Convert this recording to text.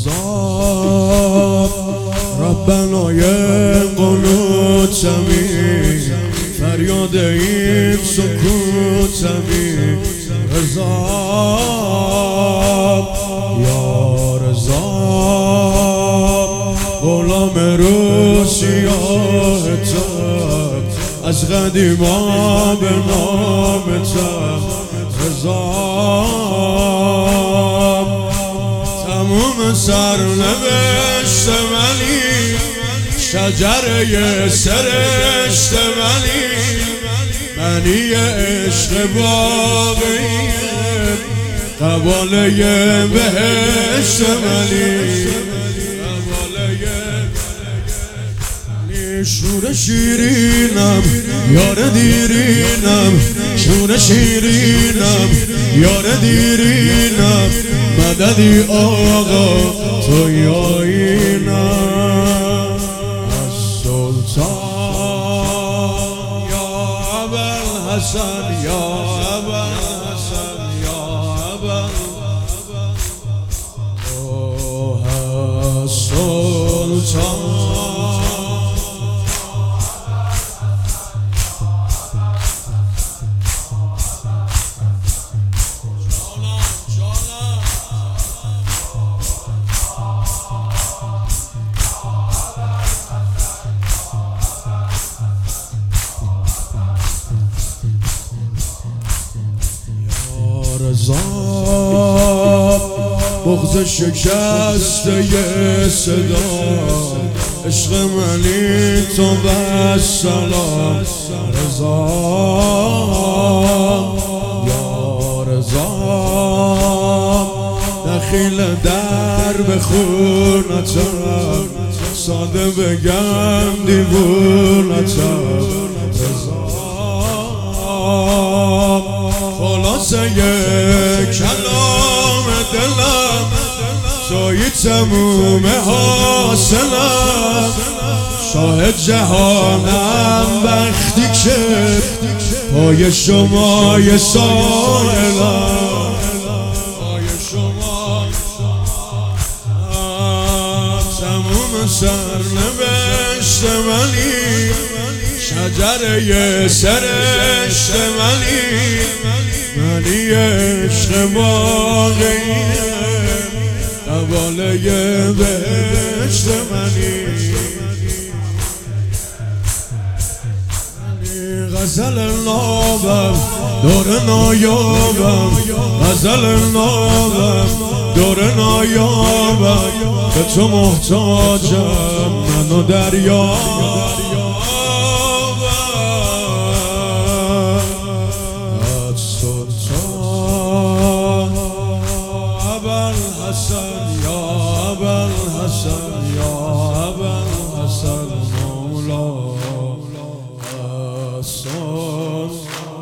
رضا ربنای قنوتمی فریاد این سکوتمی رضا یا رضا غلام روسیاتم از قدیما به نامتم رضا تموم سرنوشت منی شجره سرشت منی عشق باقی قباله بهشت منی شور شیرینم یار دیرینم شور شیرینم یار دیرینم مددی آقا تو یایینم از سلطان یا ابوالحسن یا ابوالحسن یا ابوالحسن بغض شکسته صدا عشق منی تو بسلام رضا یا رضا دخیل در به خونتم ساده بگم دیوونتم رضا خلاصه کلام دلم توی تموم حاصلم شاهد جهانم وقتی که پای شمای سائلم پای شما تموم سرنوشت منی شجره سرشت منی عشق باقیه قباله بهشت منی غزل نابم دور نایابم غزل نابم دور نایابم به تو محتاجم منو دریا ابوالحسن یا ابوالحسن یا ابوالحسن مولا حسن